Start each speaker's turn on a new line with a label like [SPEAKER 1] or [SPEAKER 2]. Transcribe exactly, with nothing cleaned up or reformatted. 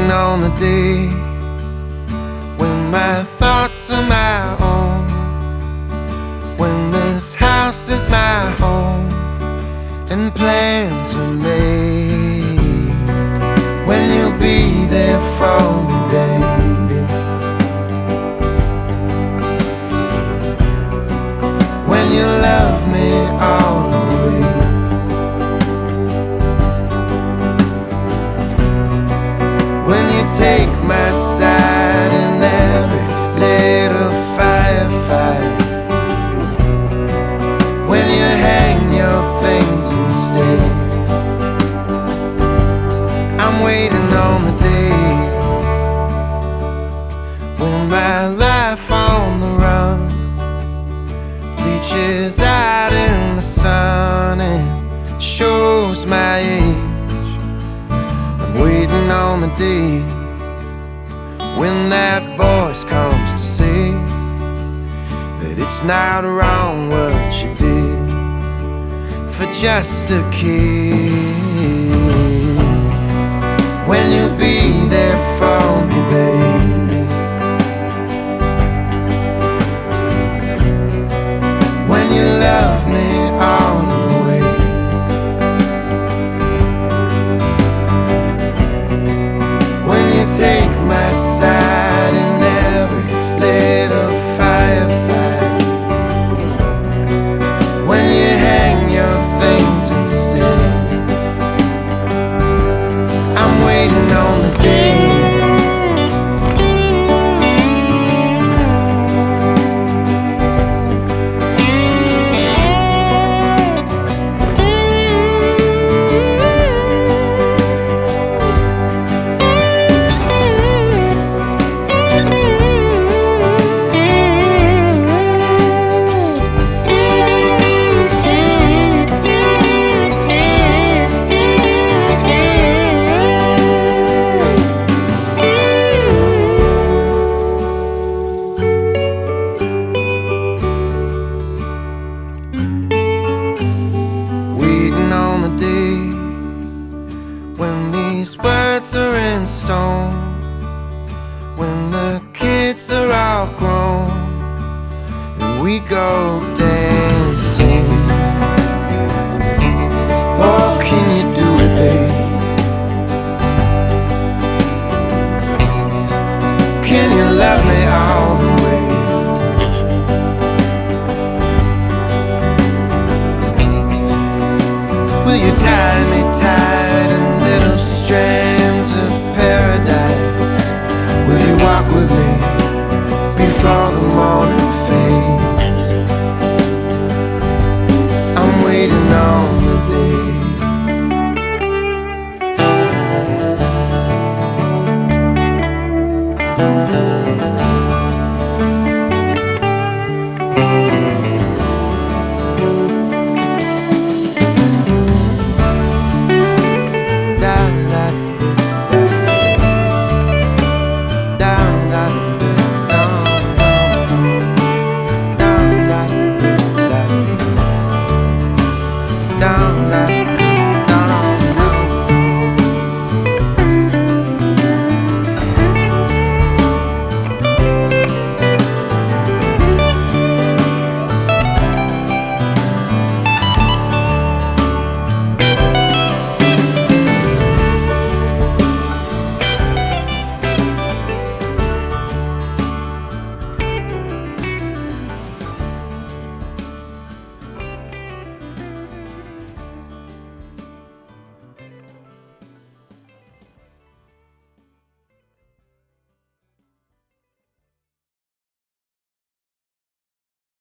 [SPEAKER 1] waiting on the day when my thoughts are my own, when this house is my home and plans are made, when you'll be there for me, baby, when you love me all the way, when you take my side in every little firefight, when you hang your things and stay. I'm waiting on the day when my life on the run bleaches out in the sun and shows my age. I'm waiting on the day when that voice comes to say that it's not wrong what you did for just a kid. When you'll be there for me, baby, when you love me all the way, when you take my side in every little firefight, when you hang your things and stay. I'm waiting on the day when these words are in stone, when the kids are all grown and we go dancing. Oh, can you do it, babe? Can you love me all the way? Will you tie me tight in little strands of paradise? Will you walk with me before the morning fades? I'm waiting on the day.